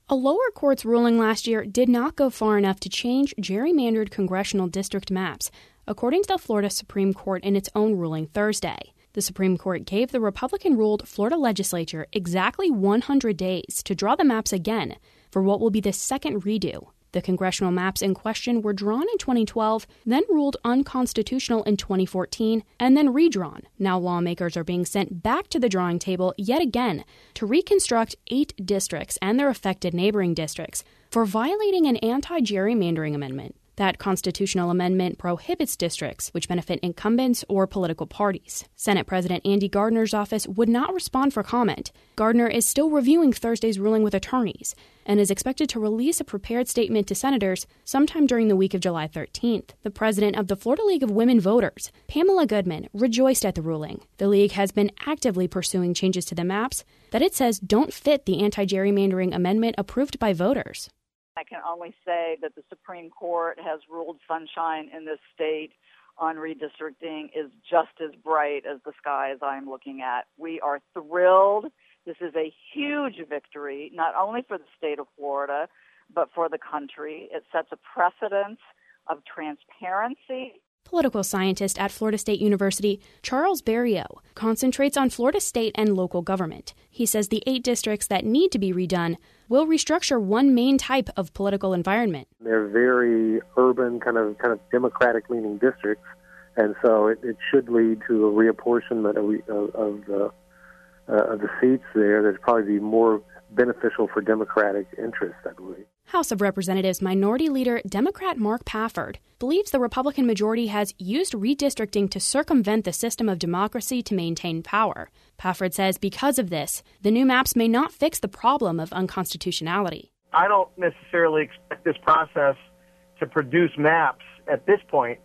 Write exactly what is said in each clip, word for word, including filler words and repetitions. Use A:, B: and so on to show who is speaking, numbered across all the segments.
A: A lower court's ruling last year did not go far enough to change gerrymandered congressional district maps, according to the Florida Supreme Court in its own ruling Thursday. The Supreme Court gave the Republican-ruled Florida legislature exactly one hundred days to draw the maps again for what will be the second redo. The congressional maps in question were drawn in twenty twelve, then ruled unconstitutional in twenty fourteen, and then redrawn. Now lawmakers are being sent back to the drawing table yet again to reconstruct eight districts and their affected neighboring districts for violating an anti-gerrymandering amendment. That constitutional amendment prohibits districts which benefit incumbents or political parties. Senate President Andy Gardner's office would not respond for comment. Gardner is still reviewing Thursday's ruling with attorneys and is expected to release a prepared statement to senators sometime during the week of July thirteenth. The president of the Florida League of Women Voters, Pamela Goodman, rejoiced at the ruling. The league has been actively pursuing changes to the maps that it says don't fit the anti-gerrymandering amendment approved by voters.
B: I can only say that the Supreme Court has ruled sunshine in this state on redistricting is just as bright as the sky as I'm looking at. We are thrilled. This is a huge victory, not only for the state of Florida, but for the country. It sets a precedent of transparency.
A: Political scientist at Florida State University, Charles Barrio, concentrates on Florida state and local government. He says the eight districts that need to be redone will restructure one main type of political environment.
C: They're very urban, kind of kind of Democratic-leaning districts, and so it, it should lead to a reapportionment of, of, of, the, uh, of the seats there that'd probably be more beneficial for Democratic interests, I believe.
A: House of Representatives Minority Leader Democrat Mark Pafford believes the Republican majority has used redistricting to circumvent the system of democracy to maintain power. Pafford says because of this, the new maps may not fix the problem of unconstitutionality.
D: I don't necessarily expect this process to produce maps at this point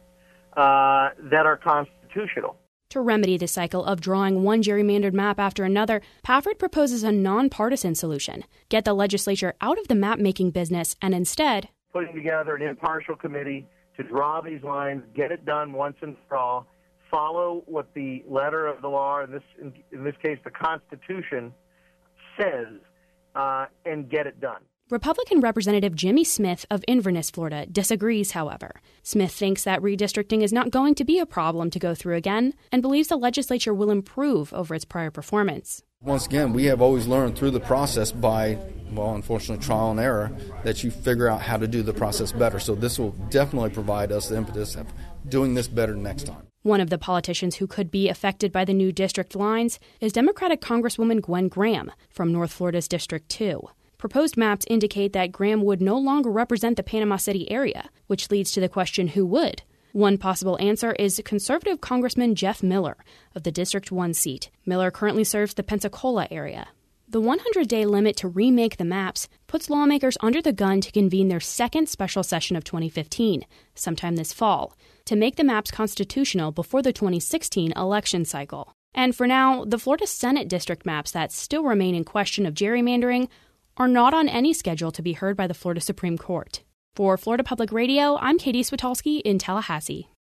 D: uh, that are constitutional.
A: To remedy the cycle of drawing one gerrymandered map after another, Pafford proposes a nonpartisan solution. Get the legislature out of the map-making business and instead
D: putting together an impartial committee to draw these lines, get it done once and for all, follow what the letter of the law, in this in, in this case the Constitution, says, uh, and get it done.
A: Republican Representative Jimmy Smith of Inverness, Florida, disagrees, however. Smith thinks that redistricting is not going to be a problem to go through again and believes the legislature will improve over its prior performance.
E: Once again, we have always learned through the process by, well, unfortunately, trial and error, that you figure out how to do the process better. So this will definitely provide us the impetus of doing this better next time.
A: One of the politicians who could be affected by the new district lines is Democratic Congresswoman Gwen Graham from North Florida's District two. Proposed maps indicate that Graham would no longer represent the Panama City area, which leads to the question who would. One possible answer is conservative Congressman Jeff Miller of the District one seat. Miller currently serves the Pensacola area. The one hundred day limit to remake the maps puts lawmakers under the gun to convene their second special session of twenty fifteen, sometime this fall, to make the maps constitutional before the twenty sixteen election cycle. And for now, the Florida Senate district maps that still remain in question of gerrymandering are not on any schedule to be heard by the Florida Supreme Court. For Florida Public Radio, I'm Katie Switolski in Tallahassee.